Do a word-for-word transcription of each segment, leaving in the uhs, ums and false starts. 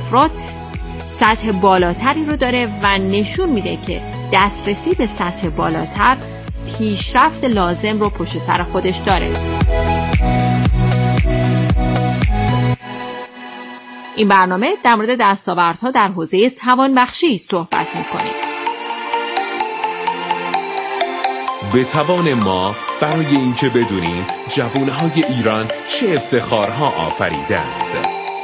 افراد سطح بالاتری رو داره و نشون میده که دسترسی به سطح بالاتر پیشرفت لازم رو پشت سر خودش داره. این برنامه در مورد دستاوردها در حوزه توانبخشی صحبت میکنه. به توان ما برای اینکه بدونیم جوانهای ایران چه افتخارها آفریدند.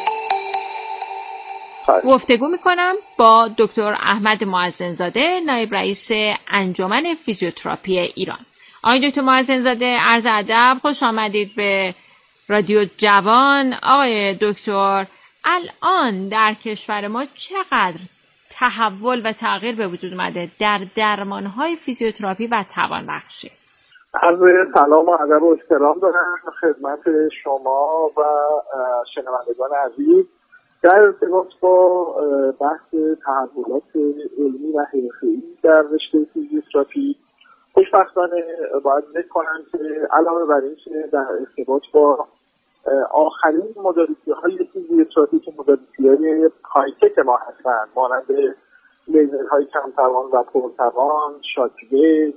گفتگو میکنم با دکتر احمد معزن‌زاده، نایب رئیس انجمن فیزیوتراپی ایران. آقای دکتر معزن‌زاده، عرض ادب، خوش آمدید به رادیو جوان. آقای دکتر، الان در کشور ما چقدر تحول و تغییر به وجود اومده در درمانهای فیزیوتراپی و توانبخشی؟ عرض سلام و ادب و احترام دارم خدمت شما و شنوندگان عزیز. در ارتباط با بحث تحولات علمی و حرفه‌ای در رشته فیزیوتراپی، خوشبختانه باید ذکر کنم که علاوه بر اینکه در ارتباط با آخرین مدالیتی‌های فیزیوتراپی که مدالیتی‌های هایتک ما هستند، مانند لیزرهای کم‌توان و پرتوان، شاک‌ویو،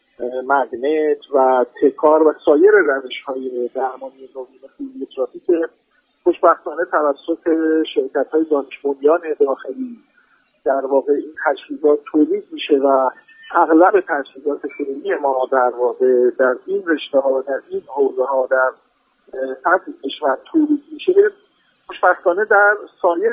مگنت و تکار و سایر روش‌های درمانی نوین فیزیوتراپی که خوشبختانه توسط شرکت‌های دانش بنیان داخلی در واقع این تجهیزات تولید میشه و اغلب تجهیزات فعلی ما در واقع در این رشته‌ها در این حوزه‌ها در سطح کشور تولید میشه، خوشبختانه در سایر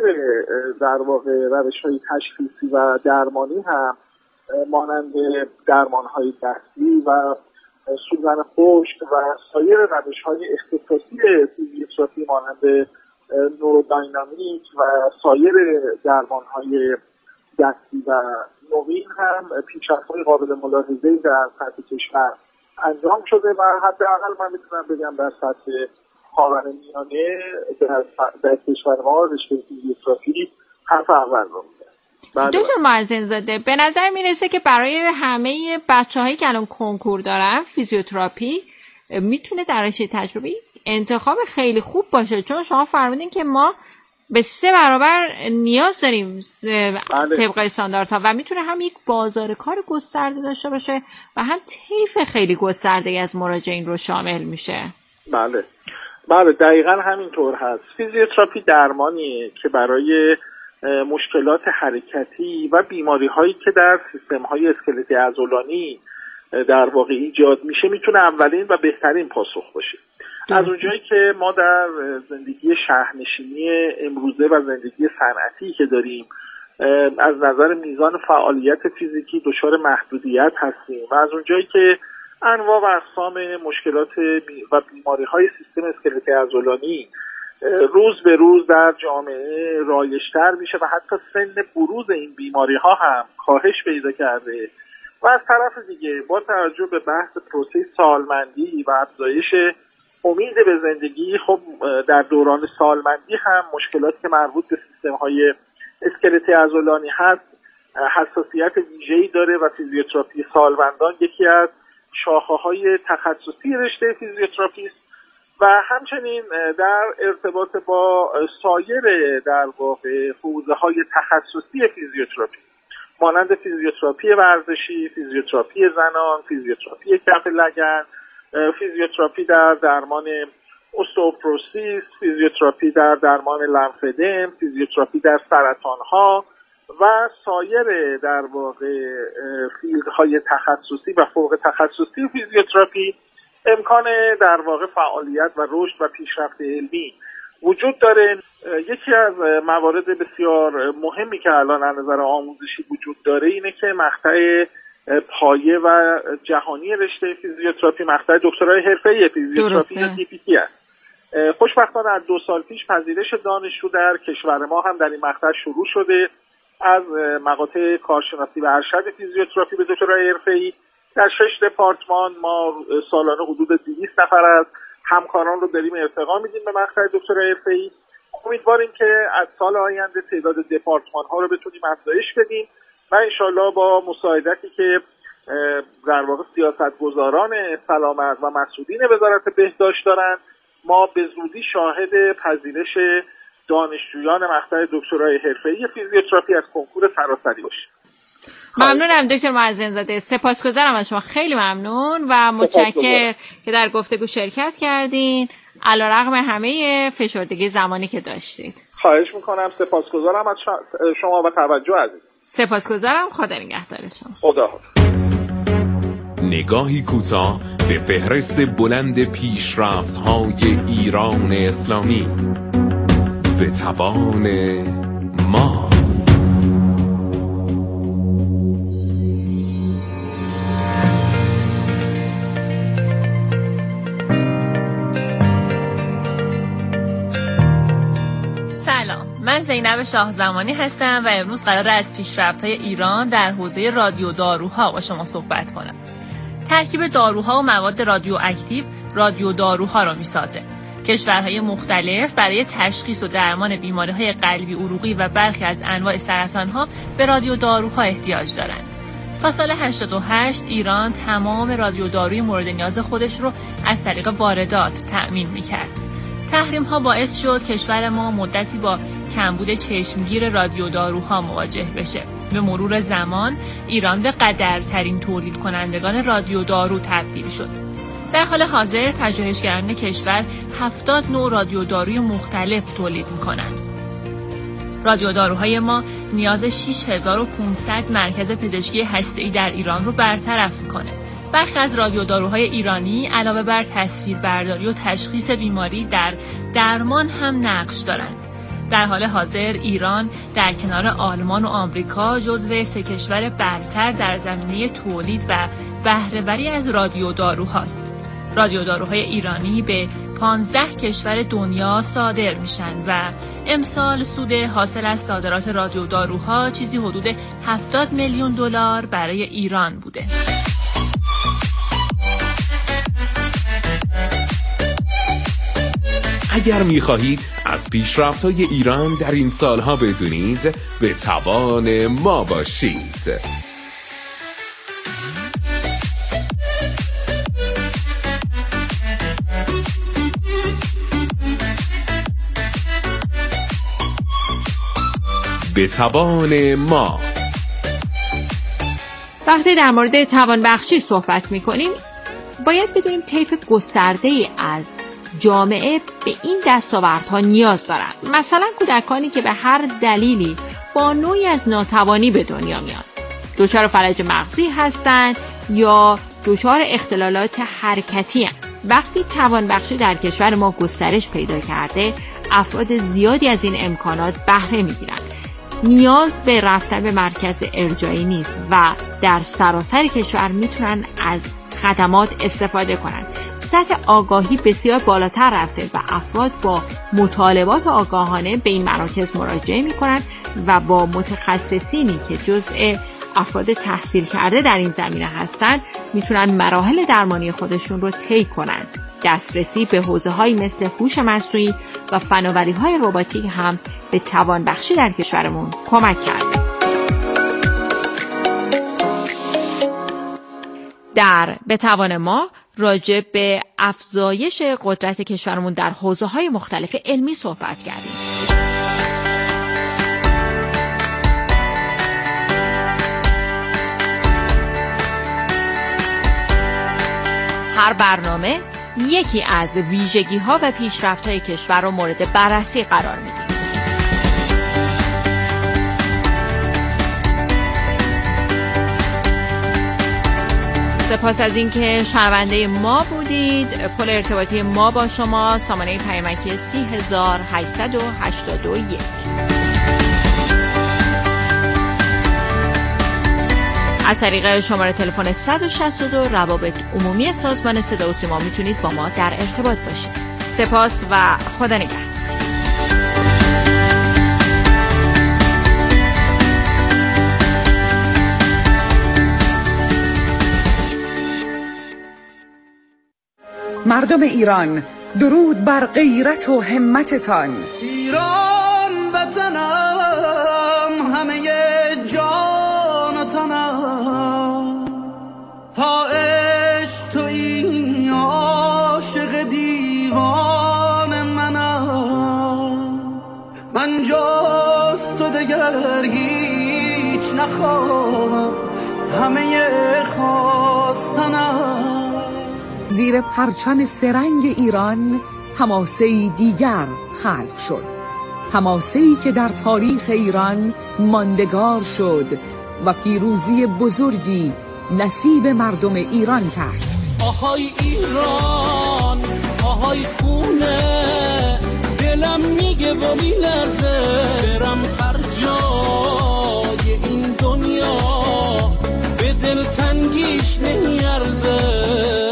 در واقع روش‌های تشخیصی و درمانی هم مانند درمان‌های دستی و سوزن خشک و سایر روش‌های اختصاصی فیزیوتراپی مانند نورودینامیک و سایر درمان‌های دستی و نوین هم پیشرفت‌های قابل ملاحظه‌ای در سطح کشور انجام شده و حداقل من میتونم بگم در سطح خاورمیانه در, در کشور ما رشته فیزیوتراپی حرف اول رو میده. دکتر معزن‌زاده، به نظر میرسه که برای همه بچه‌هایی که الان کنکور دارن فیزیوتراپی میتونه در رشته تجربی انتخاب خیلی خوب باشه، چون شما فرمودین که ما به سه برابر نیاز داریم طبق استانداردها و میتونه هم یک بازار کار گسترده داشته باشه و هم طیف خیلی گسترده از مراجعین رو شامل میشه. بله بله دقیقاً همینطور هست. فیزیوتراپی درمانیه که برای مشکلات حرکتی و بیماری هایی که در سیستم های اسکلتی عضلانی در واقع ایجاد میشه میتونه اولین و بهترین پاسخ باشه. از اونجایی که ما در زندگی شهرنشینی امروزه و زندگی صنعتی که داریم از نظر میزان فعالیت فیزیکی دچار محدودیت هستیم و از اونجایی که انواع و اقسام مشکلات و بیماری های سیستم اسکلتی عضلانی روز به روز در جامعه رایج‌تر میشه و حتی سن بروز این بیماری ها هم کاهش پیدا کرده و از طرف دیگه با توجه به بحث پروسه سالمندی و افزایش امید به زندگی، خب در دوران سالمندی هم مشکلاتی که مربوط به سیستم های اسکلتی عضلانی هست حساسیت ویژه‌ای داره و فیزیوتراپی سالمندان یکی از شاخه‌های تخصصی رشته فیزیوتراپی است و همچنین در ارتباط با سایر در واقع حوزه‌های تخصصی فیزیوتراپی مانند فیزیوتراپی ورزشی، فیزیوتراپی زنان، فیزیوتراپی کف لگن، فیزیوتراپی در درمان اوستئوپروسیس، فیزیوتراپی در درمان لمفدم، فیزیوتراپی در سرطان‌ها و سایر در واقع فیلدهای تخصصی و فوق تخصصی فیزیوتراپی امکان در واقع فعالیت و رشد و پیشرفت علمی وجود داره. یکی از موارد بسیار مهمی که الان از نظر آموزشی وجود داره اینه که مقطع پایه و جهانی رشته فیزیوتراپی مقطع دکترای حرفه‌ای فیزیوتراپی یا دی پی تی است. خوشبختانه از دو سال پیش پذیرش دانشجو در کشور ما هم در این مقطع شروع شده. از مقاطع کارشناسی و ارشد فیزیوتراپی به دکترای حرفه‌ای در شش دپارتمان ما سالانه حدود دویست نفر از همکاران رو داریم ارتقا میدیم به مقطع دکترای حرفه‌ای. امیدواریم که از سال آینده تعداد دپارتمان ها رو بتونیم افزایش بدیم و انشالله با مساعدتی که در واقع سیاستگزاران سلامت و مسئولین وزارت بهداشت دارن ما به زودی شاهد پذیرش دانشجویان مقطع دکترای حرفه‌ای فیزیوتراپی از کنکور سراسری باشید. ممنونم دکتر معزین زاده، سپاسگزارم از شما، خیلی ممنون و متشکرم که در گفتگو شرکت کردین علیرغم همه فشردگی زمانی که داشتید. خواهش میکنم، سپاسگزارم از شما و توجه عزیز. سپاسگزارم، خدا نگهدار شما. خدا حافظ. نگاهی کوتاه به فهرست بلند پیشرفت‌های ایران اسلامی. به توان ما. سلام، من زینب شاهزمانی هستم و امروز قرار از پیشرفت‌های ایران در حوزه رادیو داروها با شما صحبت کنم. ترکیب داروها و مواد رادیواکتیو رادیو داروها را می‌سازه. کشورهای مختلف برای تشخیص و درمان بیماری‌های قلبی عروقی و برخی از انواع سرطان‌ها به رادیو داروها احتیاج دارند. تا سال هشتاد و هشت ایران تمام رادیو داروی مورد نیاز خودش رو از طریق واردات تأمین می‌کرد. تحریم‌ها باعث شد کشور ما مدتی با کمبود چشمگیر رادیو داروها مواجه بشه. به مرور زمان ایران به قدرترین تولید کنندگان رادیو دارو تبدیل شد. در حال حاضر پژوهشگران کشور هفتاد نوع رادیو داروی مختلف تولید می‌کنند. رادیو داروهای ما نیاز شش هزار و پانصد مرکز پزشکی هسته‌ای در ایران رو برطرف می‌کنه. برخی از رادیو داروهای ایرانی علاوه بر تصویربرداری و تشخیص بیماری در درمان هم نقش دارند. در حال حاضر ایران در کنار آلمان و آمریکا جزو سه کشور برتر در زمینه تولید و بهره‌وری از رادیو داروهاست. رادیو داروهای ایرانی به پانزده کشور دنیا صادر میشن و امسال سود حاصل از صادرات رادیو داروها چیزی حدود هفتاد میلیون دلار برای ایران بوده. اگر می‌خواهید از پیشرفت‌های ایران در این سالها بدونید، به توان ما باشید. به توان ما. وقتی در مورد توانبخشی صحبت می‌کنیم، باید بدونیم طیف گسترده‌ای از جامعه به این دستاوردها نیاز دارند. مثلا کودکانی که به هر دلیلی با نوعی از ناتوانی به دنیا میان، دچار فلج مغزی هستند یا دچار اختلالات حرکتی هستند. وقتی توانبخشی در کشور ما گسترش پیدا کرده، افراد زیادی از این امکانات بهره میگیرند. نیاز به رفتن به مرکز ارجاعی نیست و در سراسر کشور میتونن از خدمات استفاده کنند. سطح آگاهی بسیار بالاتر رفته و افراد با مطالبات آگاهانه به این مراکز مراجعه می‌کنند و با متخصصینی که جزء افراد تحصیل کرده در این زمینه هستند میتونن مراحل درمانی خودشون رو طی کنند. دسترسی به حوزه‌هایی مثل هوش مصنوعی و فناوری‌های رباتیک هم به توانبخشی در کشورمون کمک کرده. در به توان ما راجع به افزایش قدرت کشورمون در حوزه‌های مختلف علمی صحبت کردیم. هر برنامه یکی از ویژگی‌ها و پیشرفت‌های کشور رو مورد بررسی قرار میدیم. سپاس از اینکه شنونده ما بودید. پل ارتباطی ما با شما سامانه پیامکی سی هزار هشتصد و هشتاد و یک. از طریق شماره تلفن صد و شصت و دو روابط عمومی سازمان صدا و سیما میتونید با ما در ارتباط باشید. سپاس و خدا نگهدار. مردم ایران، درود بر غیرت و همتتان. ایران وطنم، همه جان و تنم، تا عشق تو این عاشق دیوان منم. دگر هیچ نخواهم، همه خواستنم. زیر پرچم سرنگ ایران حماسه‌ای دیگر خلق شد، حماسه‌ای که در تاریخ ایران ماندگار شد و پیروزی بزرگی نصیب مردم ایران کرد. آهای ایران، آهای خونه، دلم میگه و میلرزه، برم هر جای این دنیا به دل تنگیش نمیارزه.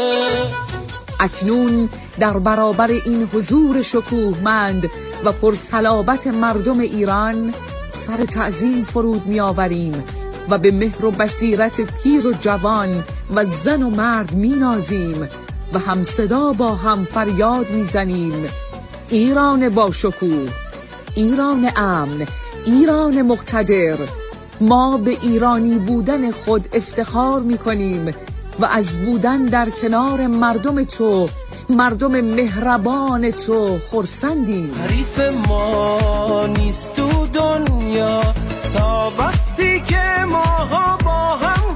اکنون در برابر این حضور شکوهمند و پرصلابت مردم ایران سر تعظیم فرود می آوریم و به مهر و بصیرت پیر و جوان و زن و مرد می نازیم و هم صدا با هم فریاد می زنیم: ایران با شکوه، ایران امن، ایران مقتدر. ما به ایرانی بودن خود افتخار می کنیم و از بودن در کنار مردم تو، مردم مهربان تو خرسندیم. حریف ما نیست تو دنیا تا وقتی که ما با هم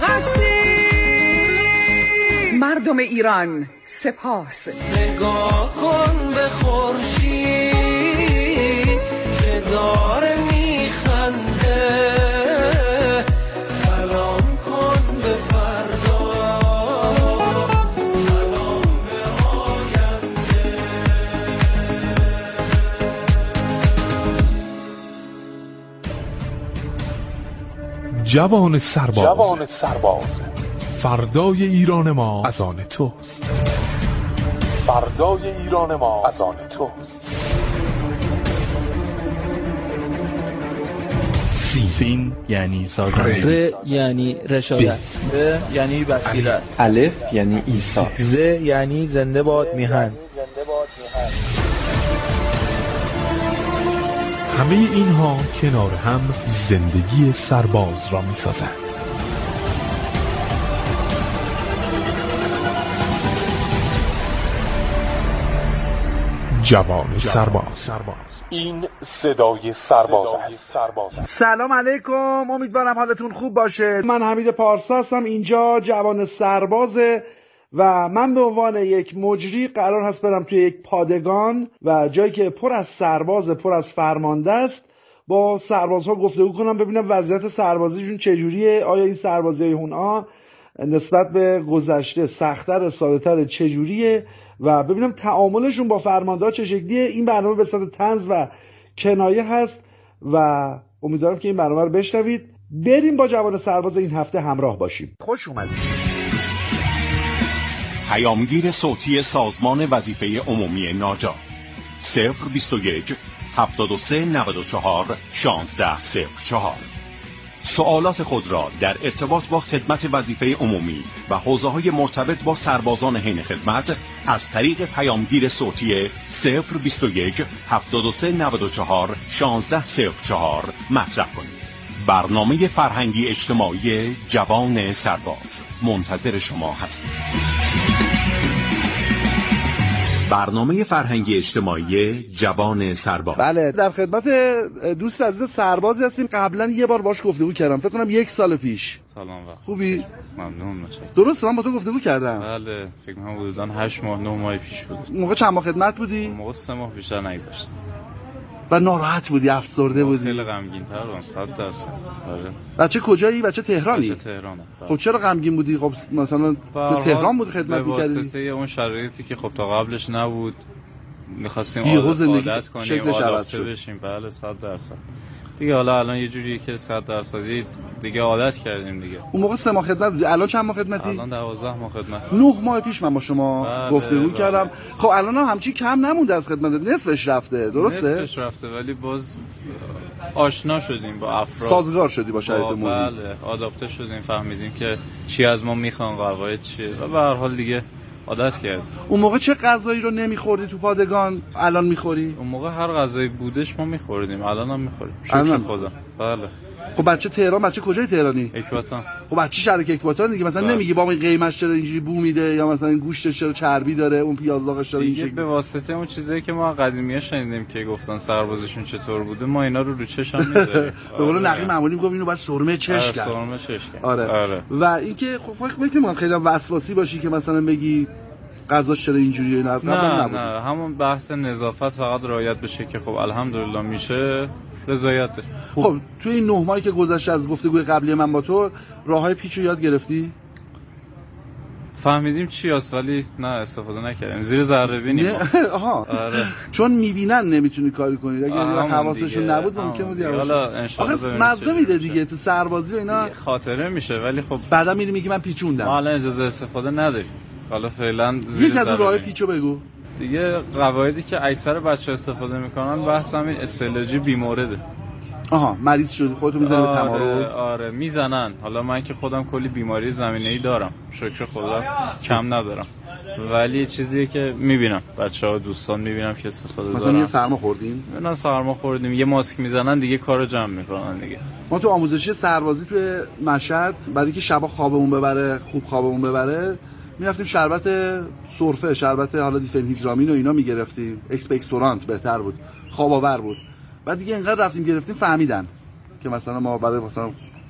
هستیم. مردم ایران سپاس. نگاه کن به خورشید که داره میخنده، سلام کن به فردا، سلام به آینده. جوان سرباز، جوان سرباز، فردای ایران ما از آن توست، فردای ایران ما از آن توست. سین, سین یعنی سازنده، ر یعنی رشادت، ب یعنی بصیرت، الف یعنی عیسی، ز یعنی زنده باد میهن. همه اینها کنار هم زندگی سرباز را می سازند. جوان سرباز، این صدای سرباز است. سلام علیکم، امیدوارم حالتون خوب باشه. من حمید پارسا هستم، اینجا جوان سربازه و من به عنوان یک مجری قرار هست برم توی یک پادگان و جایی که پر از سرباز، پر از فرمانده است، با سربازها گفتگو کنم، ببینم وضعیت سربازیشون چجوریه، آیا این سربازی اونا نسبت به گذشته سخت‌تر، ساده‌تر چجوریه و ببینم تعاملشون با فرمانده‌ها چه شکلیه. این برنامه به صورت طنز و کنایه هست و امیدوارم که این برنامه رو بشنوید. بریم با جوان سرباز این هفته همراه باشیم. خوش اومدید. پیامگیر صوتی سازمان وظیفه عمومی ناجا صفر بیست و یک هفتاد و سه نود و چهار شانزده صفر چهار. سوالات خود را در ارتباط با خدمت وظیفه عمومی و حوزه‌های مرتبط با سربازان حین خدمت از طریق پیامگیر صوتی صفر بیست و یک هفتاد و سه نود و چهار شانزده صفر چهار مطرح کنید. برنامه فرهنگی اجتماعی جوان سرباز منتظر شما هستیم. برنامه فرهنگی اجتماعی جوان سرباز. بله، در خدمت دوست عزیز سربازی هستیم. قبلا یه بار باش گفتگو کردم، فکر کنم یک سال پیش. سلام وقت. خوبی؟ ممنون متشکرم. درسته، من با تو گفتگو کردم. بله، فکر کنم حدوداً هشت ماه نه ماه پیش بود. موقع چند ماه خدمت بودی؟ موقع سه ماه بیشتر نگذاشتم. و ناراحت بودی، افسرده بودی؟ خیلی غمگین‌تر بودم، صد درصد. آره. بچه کجایی؟ بچه تهرانی؟ بچه تهرانم. خب چرا غمگین بودی؟ خب مثلا تو تهران بود خدمت می‌کردی؟ به واسطه اون شرایطی که خب تا قبلش نبود، می‌خواستیم عادت کنیم، عادت بشیم. بله، صد درصد. دیگه حالا الان یه جوریه که صد درصدی دیگه عادت کردیم دیگه. اون موقع سه ماه خدمت بودی، الان چند ماه خدمتی؟ الان دوازده ماه خدمت. نه ماه پیش من با شما بله گفتگو بله. کردم. خب الان هم همچین کم نمونده از خدمت، نصفش رفته، درسته؟ نصفش رفته، ولی باز آشنا شدیم با افراد، سازگار شدی با شرایط محیط. بله، آداپته شدیم، فهمیدیم که چی از ما میخوان، قواعد چیه و به هر حال دیگه عادت کرد. اون موقع چه غذایی رو نمیخوردی تو پادگان الان میخوری؟ اون موقع هر غذایی بودش ما میخوردیم، الان هم میخوریم، شکر خدا. بله. خب بچه تهران، بچه کجای تهرانی؟ اکباتان. خب بچه شهر اکباتان دیگه، مثلا بله. نمیگی با این قیمتش چرا اینجوری بو میده، یا مثلا این گوشتش چرا چربی داره، اون پیاز داغش چرا دیگه به واسطه اون چیزایی که ما قدیمی‌ها شنیدیم که گفتن سربازشون چطور بوده، ما اینا رو رو چشم می‌ذاریم. به قول نقی معمولی میگفت اینو بعد سرمه چش کرد. سرمه چش کرد. آره. آره. و اینکه خب فکر می‌کنم خیلی وسواسی باشی که مثلا بگی غذاش چرا اینجوریه، اینا از قبل نبود. نه همون بحث نظافت فقط رعایت بشه که خب الحمدلله میشه رضایت. خب توی این نه ماهی که گذشته از گفتگوی قبلی من با تو، راههای پیچو یاد گرفتی؟ فهمیدیم چی هست ولی نه استفاده نکردیم، زیر ذره بینیم. آها. آره. چون میبینن نمیتونی کاری کنی، اگه حواسشون نبود ممکن بود یواش. حالا ان شاءالله مزه میده دیگه تو سربازی و اینا، خاطره میشه ولی خب بعدا میری میگی من پیچوندم. ما الان اجازه استفاده نداریم. حالا فعلا زیر یک از اون راه پیچو بگو. دیگه قواعدی که اکثر بچه استفاده میکنن بحث همین استعلاجی بیمورده. آها مریض شدی خودتو میزنی به تمارض. آره میزنن. حالا من که خودم کلی بیماری زمینه‌ای دارم شکر خدا کم ندارم، ولی چیزیه که میبینم بچه‌ها دوستان میبینم که استفاده دارن. مثلا یه سرما خوردیم نه سرما خوردیم یه ماسک میزنن دیگه کارو جمع میکنن دیگه. ما تو آموزشی سربازی توی مشهد بعد اینکه شبا خوابمون ببره خوب خوابمون ببره میرفتیم شربت سرفه، شربت حالا دیفنهیدرامین و اینا میگرفتیم، اکسپکتورانت بهتر بود، خواب آور بود. بعد دیگه اینقدر رفتیم گرفتیم فهمیدن که مثلا ما برای مثلا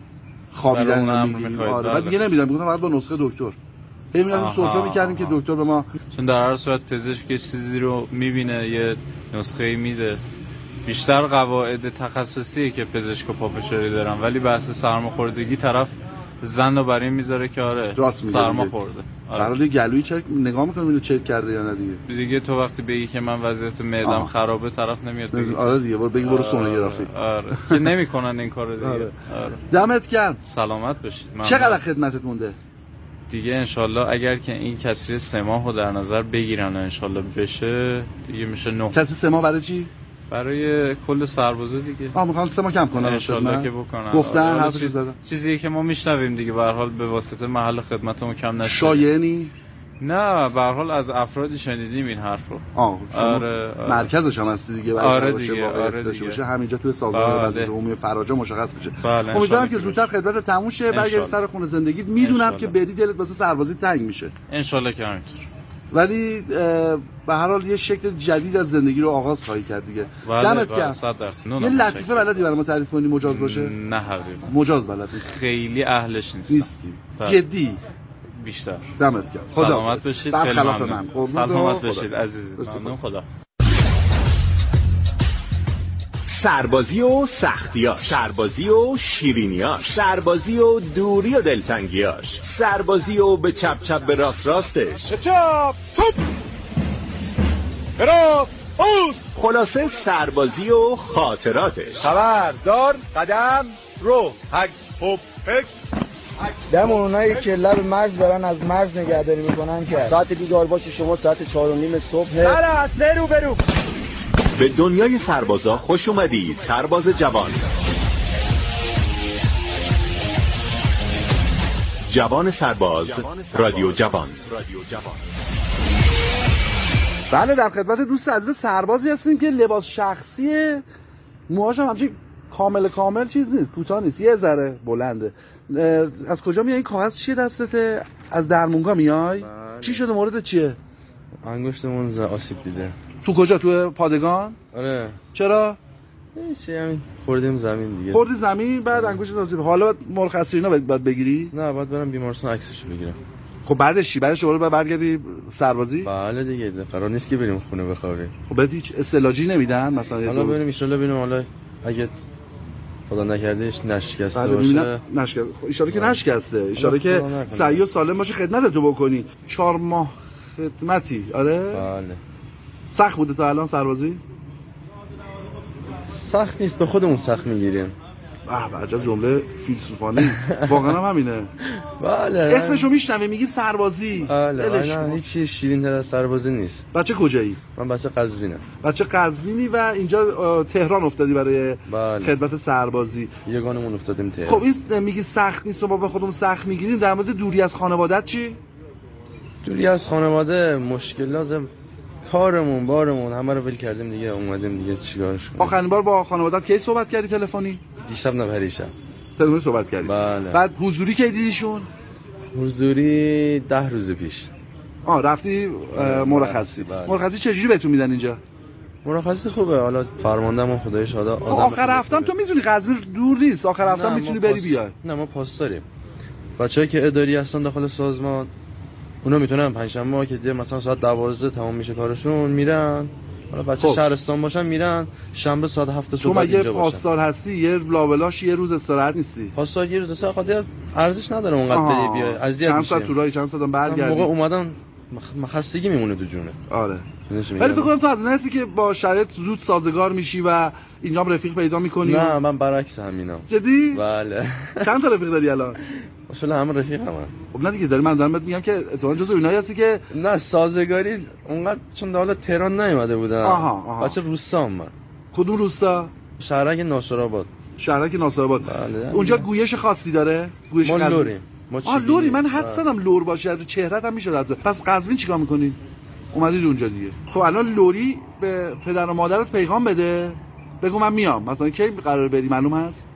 خوابیدن میگیم. آره بعد دیگه نمیدونم میگفتم فقط با نسخه دکتر. هی میرفتیم سرفه میکردیم که دکتر به ما، چون در هر صورت پزشک یه چیزی رو میبینه یه نسخه میده. بیشتر قواعد تخصصیه که پزشک و پافشاری دارن، ولی بحث سرماخوردگی طرف زن رو برای میذاره که آره سرما خورده. برای آره. گلویی چک نگاه میکنم اینو چک کرده یا نه دیگه. دیگه تو وقتی بگی که من وضعیت معدم خرابه طرف نمیاد بگی. آره دیگه برو بگی برو سونوگرافی. آره که نمیکنن این کارو دیگه. آره. آره. دمت گرم. سلامت باشید. چقدر خدمتت مونده؟ دیگه انشالله اگر که این کسری سه ماه رو در نظر بگیرن انشالله بشه دیگه میشه نه. کسری سه ماه برای چی؟ برای کل سربازا دیگه. آ میخوان سه ماه کم کنن ان شاءالله که بکنن. گفتن حرفش زدن. چیزی که ما میشنویم دیگه به هر حال به واسطه محل خدمتمون کم نشه. شایعنی؟ نه به هر حال از افرادی شنیدیم این حرف رو. آه آره, آره. مرکزش هم هستی دیگه برای آره دیگه آره دیگه باشه همینجا توی سازمان وظیفه عمومی فراجا مشخص بشه. بله امیدوارم که زودتر خدمت تموم شه برگردی سر خونه زندگیت. میدونم که بدی دلت واسه سربازی تنگ میشه ان شاءالله که همینطور، ولی به هر حال یه شکل جدید از زندگی رو آغاز خواهی کرد دیگه. دمت گرم. صد درصد. یه لطیفه بلدی برای ما تعریف کنی مجاز باشه؟ نه حقیقتا مجاز بلد نیست. خیلی اهلش نیستم. نیستی جدی؟ بیشتر. دمت گرم. خدا سلامت باشید. برخلاف من. سلامت باشید عزیزی. ممنون. خدا. سربازی و سختیاش، سربازی و شیرینیاش، سربازی و دوری و دلتنگیاش، سربازی و به چپ چپ به راست راستش، به چپ چپ به راست اوز، خلاصه سربازی و خاطراتش. خبردار قدم رو هک هپ هک. دمون اونایی که لب مرز دارن از مرز نگهداری میکنن که ساعت بیدار باشه شما ساعت چهار و نیم صبح. سر اصله رو برو. به دنیای سربازا خوش اومدی سرباز جوان. جوان سرباز رادیو جوان. بله در خدمت دوست عزیز سربازی هستیم که لباس شخصی موهاش هم همچین کامل کامل چیز نیست، کوتاه نیست، یه ذره بلنده. از کجا میای این کاغذ چیه دستته؟ از درمونگا میای؟ بله. چی شده مورد چیه؟ انگشتمون ز آسیب دیده. تو کجا؟ تو پادگان؟ آره. چرا؟ چی همین خوردیم زمین دیگه. خوردی زمین بعد انگشت آسیب. حالا مرخصی اینا باید بگیری؟ نه باید برم بیمارستان عکسشو بگیرم. خب بعدش چی؟ بعدش دوباره برگردی سربازی؟ بله دیگه قرار نیست که بریم خونه بخوابیم. خب بعد هیچ استعلاجی نمیدن مثلا؟ حالا بریم ان شاءالله ببینیم حالا اگه خدا نکردهش نشکسته باشه. نشکسته. ان شاءالله که نشکسته. ان شاءالله که صحیح و سالم باشه خدمت تو بکنی. چهار ماه خدمتی. آره؟ بله. سخت بوده تا الان سربازی؟ سخت نیست، به خودمون سخت میگیریم. به عجب جمله فیلسوفانه. واقعا هم همینه. بله. اسمشو میشنوی میگیم سربازی. بله. نه هیچ چیز شیرین‌تر از سربازی نیست. بچه کجایی؟ من بچه قزوینم. بچه قزوینی و اینجا تهران افتادی برای بله. خدمت سربازی. یگانمون افتادیم تهران. خب این میگی سخت نیست و ما به خودمون سخت میگیریم. در مورد دوری از خانواده‌ات چی؟ دوری از خانواده مشکلات کارمون بارمون همه رو ول کردیم دیگه، اومدیم دیگه چیکارش کنیم. آخرین بار با خانواده‌ات کی صحبت کردی تلفنی؟ دیشب نه پریشب تلفنی صحبت کردی. بله. بعد حضوری کی دیدیشون؟ حضوری ده روز پیش. آه رفتی مرخصی. بله. مرخصی چجوری بهتون میدن اینجا؟ مرخصی خوبه، حالا فرماندهمون خدای شاده آدم. آخر هفتم تو میتونی، قزوین دور نیست، آخر هفتم میتونی بری پاس... بیای. نه ما پاس داریم. بچه‌ای که اداری هستن داخل سازمان اونا میتونن پنجشنبه که دیگه مثلا ساعت دوازده تمام میشه کارشون میرن. حالا بچه خب. شهرستان باشن میرن شنبه ساعت هفت صبح اینجا باشن. تو مگه پاسدار هستی یه لابلاش یه روز استراحت نیستی؟ پاسدار یه روز استراحت ارزش نداره اونقدر بری بیای. اذیت میشی. چند ساعت تو راهی چند ساعت برگردی. موقع اومدن مخستگی میمونه تو جونه. آره. ولی فکر کنم تو از اون هستی که با شرایط زود سازگار میشی و اینجا هم رفیق پیدا میکنی. نه من برعکس همینم. جدی؟ بله. چند تا رفیق داری الان؟ ماشاءالله همه رفیقم. خب نه دیگه داری، من دارم بهت میگم که اتفاقا جزو اونایی هستی که نه سازگاری اونقدر، چون حالا تهران نیومده بودم. آها آها. بچه روستام من. کدوم روستا؟ شهرک ناصرآباد. شهرک ناصرآباد. بله. اونجا گویش خاصی داره؟ گویش ما لوریم. آه لوری، من حد زدم لور باشه، چهرهت هم میشه حد. پس قزوین چیکار میکنی؟ اومدید اونجا دیگه. خب الان لوری به پدر و مادرت پیغام بده، بگو من میام. مثلا کی قراره بری معلوم هست؟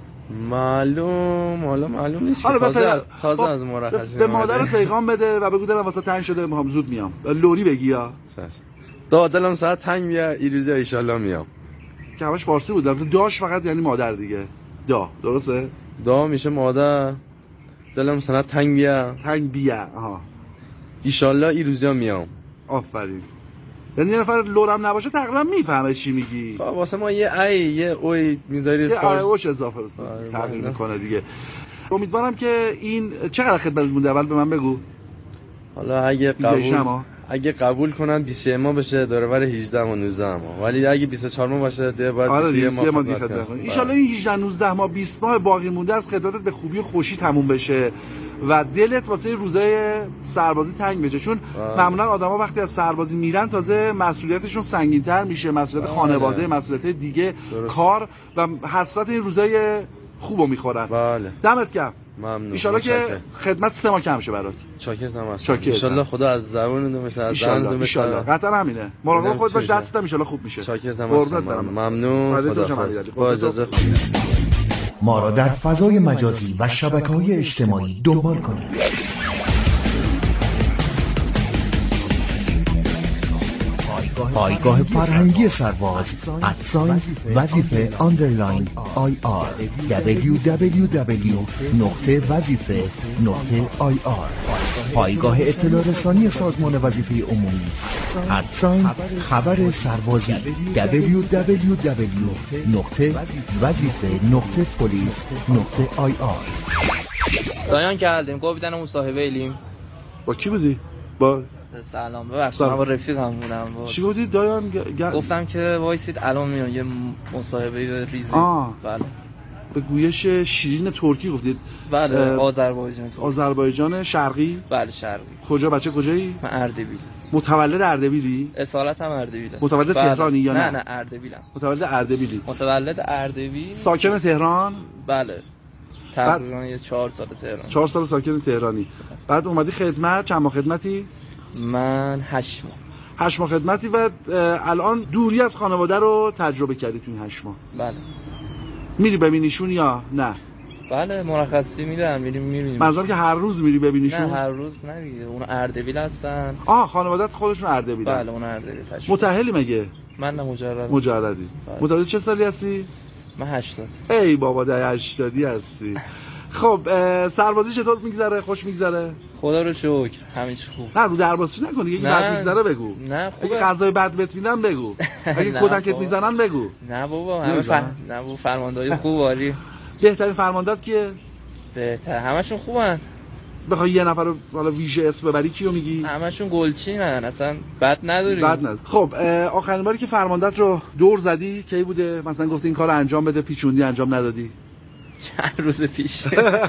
معلوم حالا معلوم نیست. تازه از تازه از مرخصی به مادرت پیغام بده و بگو دلم واسه تنگ شده میخوام زود میام. لوری بگی یا دا دلم ساعت تنگ بیا ایروزی ان شاء الله میام. که همش فارسی بود. داش فقط یعنی مادر دیگه. دا درسته؟ دا میشه مادر. دلم ساعت تنگ بیا. تنگ بیا. آها. ان شاء الله ایروزی میام. آفرین. یعنی یه نفر لورم نباشه تقریبا میفهمه چی میگی. خب واسه ما یه ای یه اوی میذاری یه ای اوش اضافه بس تغییر میکنه دیگه. امیدوارم که این چقدر خدمت مونده اول به من بگو. حالا اگه قبول اگه قبول کنن بیست ماه بشه دوربر هجده ماه نوزده ماه، ولی اگه بیست و چهار ماه باشه دیگه باید بیست ماه خدمت کنی. ان شاء الله این هجده نوزده ماه بیست ماه باقی مونده از خدمتت به خوبی و خوشی تموم بشه و دلت واسه روزای سربازی تنگ بشه، چون معمولا آدما وقتی از سربازی میرن تازه مسئولیتشون سنگین‌تر میشه، مسئولیت خانواده، مسئولیت دیگه، درست. کار و حسرت این روزای خوبو میخورن. بله. دمت گرم. ممنون. ان شاء الله که خدمت سه ماه کم شه برات. شاکرتم هستم. ان شاء الله خدا از زبون دو میشه، از زبون دو میشه. ان قطعا همینه. مراقب خودت باش، دستت ان شاء الله خوب میشه. شاکرتم هستم. ممنون. خدا با اجازه خدا. ما را در فضای مجازی و شبکه‌های اجتماعی دنبال کنید. پایگاه فرهنگی سرباز ادساین وظیفه آندرلاین آی آر دبلیو دبلیو دبلیو نقطه وظیفه نقطه آی آر. پایگاه اطلاع رسانی سازمان وظیفه عمومی ادساین خبر سربازی دبلیو دبلیو دبلیو نقطه وظیفه نقطه پلیس نقطه آی آر. دایان کردیم گفتن مصاحبه ایلیم. با کی بودی؟ با سلام ببخشید من با رفیقم بودم. چی گفتی دایان؟ گ... گفتم که وایسید الان میام یه مصاحبه ریزی. آه. بله. به گویش شیرین ترکی گفتید؟ بله آذربایجان. آذربایجان شرقی؟ بله شرقی. کجا بچه کجایی؟ من اردبیل. متولد اردبیلی؟ اصالت هم اردبیله. متولد بله. تهرانی یا نه؟ نه نه اردبیلم. متولد اردبیلی. متولد اردبیل. ساکن تهران؟ بله. تقریبا یه چهار سال تهران. چهار سال ساکن تهرانی. بعد اومدی خدمت، چند ماه خدمتی؟ من هشت ماه. هشت ماه خدمتی و الان دوری از خانواده رو تجربه کردی تو این هشت ماه؟ بله. میری ببینیشون یا نه؟ بله مرخصی میدم میریم میبینیم. منظورم که هر روز میری ببینیشون؟ نه هر روز نه دیگه، اون اردبیل هستن. آه خانواده‌ت خودشون اردبیلن؟ بله اون اردبیل. متأهلی مگه؟ من نه مجردم. مجردی. بله. متولد چه سالی هستی؟ من هشتاد. ای بابا ده هشتادی هستی. خب سربازی چطور میگذره؟ خوش میگذره؟ خدا رو شکر همین چی خوب. نه رو دربازی نکن دیگه، اگه بد میگذره بگو. نه خوبه. اگه غذای بد بهت میدن بگو. اگه کتکت میزنن بگو. نه بابا همه ف... نه بابا فرماندهای خوب عالی. بهترین فرماندهت کیه؟ بهتر همشون خوبن. بخوای یه نفر رو حالا ویژه اسم ببری کیو میگی؟ همشون گلچینن، اصلا بد نداری. بد نداری. خب آخرین باری که فرماندهت رو دور زدی کی بوده؟ مثلا گفتی این کارو انجام بده پیچوندی انجام ندادی؟ چند روز پیش.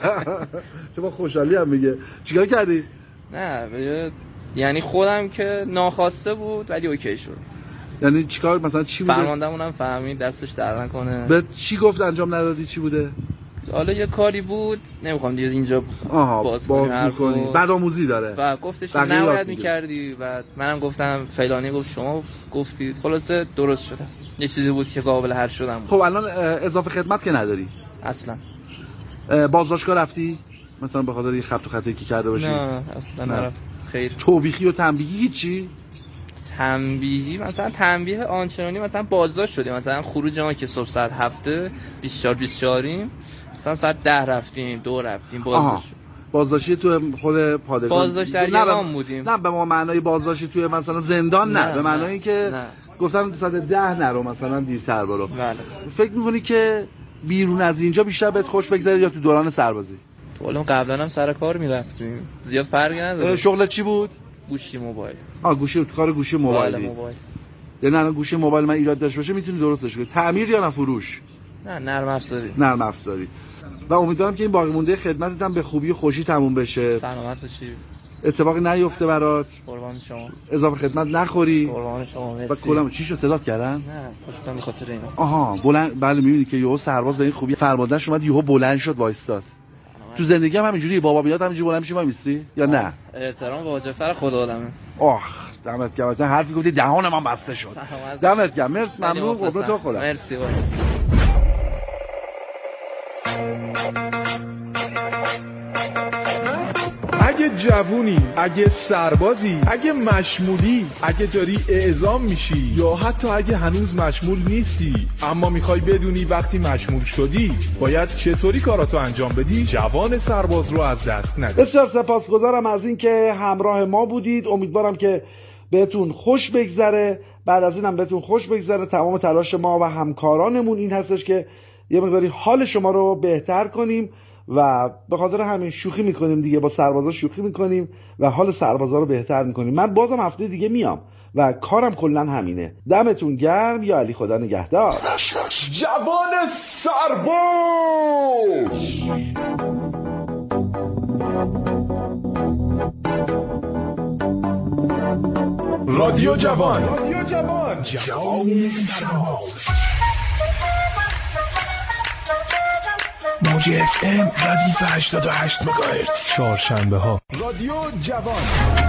چه با خوشحالی هم میگه. چیکار کردی؟ نه یعنی خودم که ناخواسته بود ولی اوکی شد. یعنی چیکار مثلا چی بوده؟ فرماندهمونم فهمید دستش درد نکنه. به چی گفت انجام ندادی چی بوده؟ حالا یه کاری بود نمیخوام دیگه اینجا باز کنی. بعد آموزی داره و گفتش نباید میکردی و منم گفتم فلانی گفت شما گفتید، خلاصه درست شد. یه چیزی بود که قابل حل شدم بود. خب الان اضافه خدمت که نداری اصلا؟ بازداشتگاه رفتی مثلا به خاطر یه خبط و خطایی که کرده باشی؟ نه اصلا نرفت. خیر. توبیخی و تنبیهی هیچی؟ تنبیهی مثلا تنبیه آنچنانی مثلا بازداشت شدیم، مثلا خروج ما که صبح ساعت هفته بیست و چهار بیست و چهاریم مثلا ساعت ده رفتیم دو رفتیم بازداشت. بازداشتی تو خود پادگان بازداشت در یمن بودیم. نه به ما معنای بازداشتی توی مثلا زندان نه, نه. به معنای اینکه نه. گفتن ساعت ده نرو مثلا دیرتر برو. بله. فکر می‌کنی که بیرون از اینجا بیشتر بهت خوش بگذره یا تو دوران سربازی؟ تو الان قبلا هم سر کار میرفتیم زیاد فرقی نداره. شغلت چی بود؟ گوشی موبایل. آ گوشی کار گوشی موبایلی. موبایل. یعنی الان گوشی موبایل من ایراد داشته باشه میتونی درستش کنی. تعمیر یا نه فروش؟ نه نرم افزاری. نرم افزاری. و امیدوارم که این باقی مونده خدمتت هم به خوبی و خوشی تموم بشه. سلامت باشی. اتفاقی نیفته برات. قربان شما. اضافه خدمت نخوری. قربان شما. مرسی. و کلا چی شد صدات کردن؟ نه خوشم به خاطر اینا. آها بلند بله میبینی که یهو سرباز به این خوبی فرماندهش اومد یهو بلند شد وایستاد. تو زندگی هم همینجوری بابا بیاد همینجوری بلند میشی وایسی یا نه؟ احترام واجب‌تر خدا آدمه. آخ دمت گرم مثلا حرفی گفتی دهان من بسته شد. دمت گرم مرسی ممنون قربون تو خدا. مرسی باش. اگه جوونی، اگه سربازی، اگه مشمولی، اگه داری اعزام میشی یا حتی اگه هنوز مشمول نیستی اما میخوای بدونی وقتی مشمول شدی باید چطوری کاراتو انجام بدی، جوان سرباز رو از دست ندی. بسیار سپاسگزارم از این که همراه ما بودید. امیدوارم که بهتون خوش بگذره. بعد از اینم بهتون خوش بگذره. تمام تلاش ما و همکارانمون این هستش که یه مقداری حال شما رو بهتر کنیم و به خاطر همین شوخی میکنیم دیگه، با سربازا شوخی میکنیم و حال سربازا رو بهتر میکنیم. من بازم هفته دیگه میام و کارم کلا همینه. دمتون گرم. یا علی خدا نگهدار. جوان سرباز رادیو جوان رادیو جوان جوان سرباز موج اف ام ردیف هشتاد و هشت مگاهرتز چهارشنبه ها. رادیو جوان.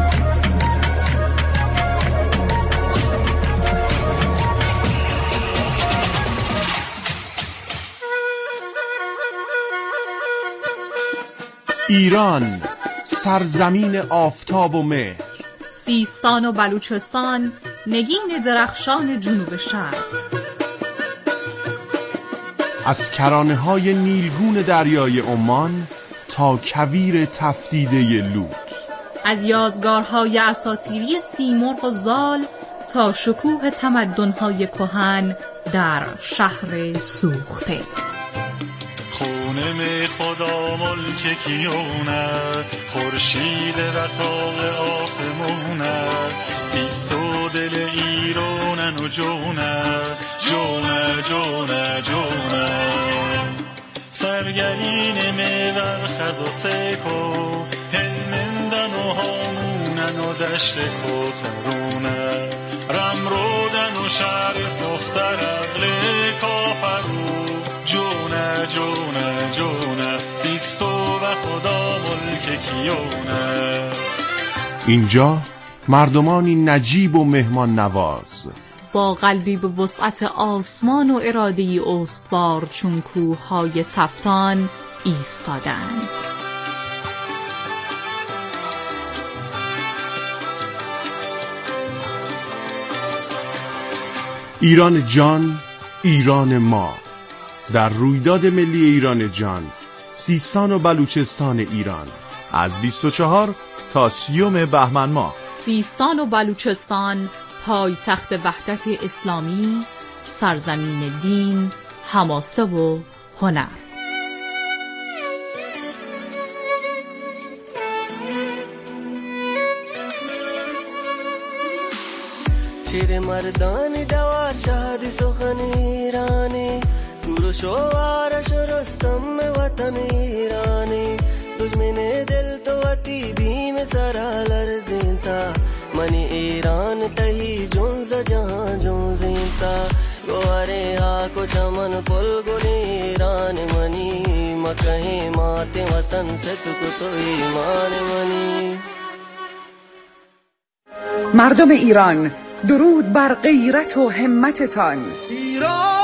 ایران سرزمین آفتاب و مهر، سیستان و بلوچستان نگین درخشان جنوب شرق، از کرانه های نیلگون دریای عمان تا کویر تفدیده لوط، از یادگارهای اساطیری سیمرغ و زال تا شکوه تمدن‌های کهن در شهر سوخته. خونم خدا ملک کیونه، خورشید و تاق آسمونه، سیست و دل ایرانن و جونه جونه جونه جونه، سرگرین میور خزا سکو، هلمندن و هامونن و دشت کترونه، رم رودن و شهر سختر اقل کافرو، جونه جونه جونه، سیستو و خدا ملک کیونه. اینجا مردمانی نجیب و مهمان نواز، با قلبی به وسعت آسمان و اراده‌ای استوار چون کوه‌های تفتان ایستادند. ایران جان، ایران ما، در رویداد ملی ایران جان، سیستان و بلوچستان ایران، از بیست و چهار تا سیوم بهمن ماه. سیستان و بلوچستان پایتخت وحدت اسلامی، سرزمین دین، حماسه و هنر. شیر مردان دوار شهد سخن ایرانی، گروش و آرش رستم وطن ایرانی، دشمن دل تو وطی بیم سر لرزینتا، منی ایران تهی جونز جهان جونزینتا، گواره ها کو چمن پل گل ایران منی कहीं माते वतन से तुझको तो ईमान मनी. مردم ایران، درود بر غیرت و همتتان. ایران